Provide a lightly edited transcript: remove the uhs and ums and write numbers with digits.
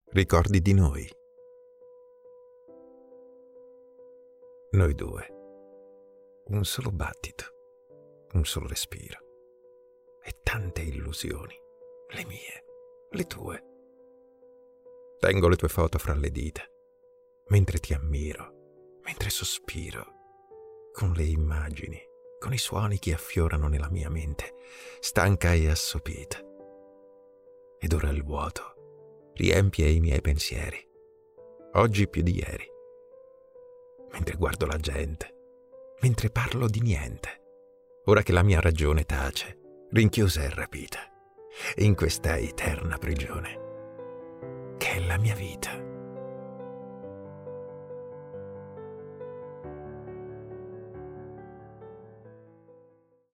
Ricordi di noi? Noi due. Un solo battito, un solo respiro. E tante illusioni, le mie, le tue. Tengo le tue foto fra le dita, mentre ti ammiro, mentre sospiro, con le immagini, con i suoni che affiorano nella mia mente, stanca e assopita. Ed ora il vuoto riempie i miei pensieri, oggi più di ieri. Mentre guardo la gente, mentre parlo di niente, ora che la mia ragione tace, rinchiusa e rapita, in questa eterna prigione, che è la mia vita.